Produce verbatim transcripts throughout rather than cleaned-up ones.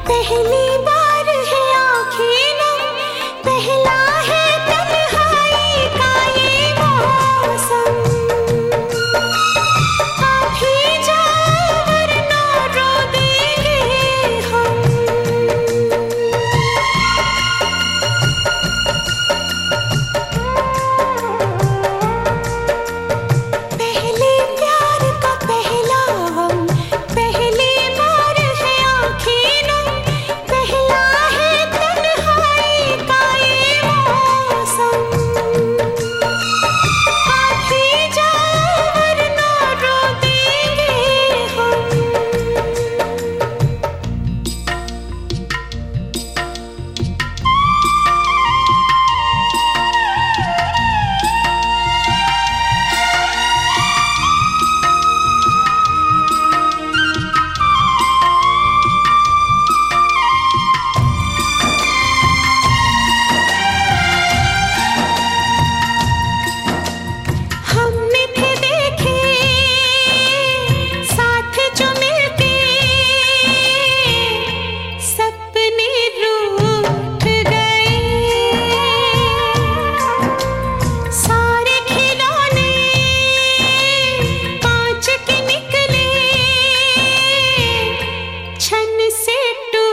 पहली बार है आँखें नम, पहला है तन्हाई का ये मौसम। आप ही जाओ वरना रो देंगे हम। पहले प्यार का पहला हम, पहली बार है आँखें नम, पहला है तन्हाई का ये मौसम। आप ही जाओ वरना रो देंगे हम। हमने थे देखे साथ जो मिलते, सपने रूठ गए। सारे खिलौने कांच के निकले, छन से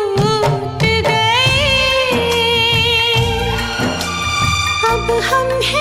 टूट गए। अब हम हैं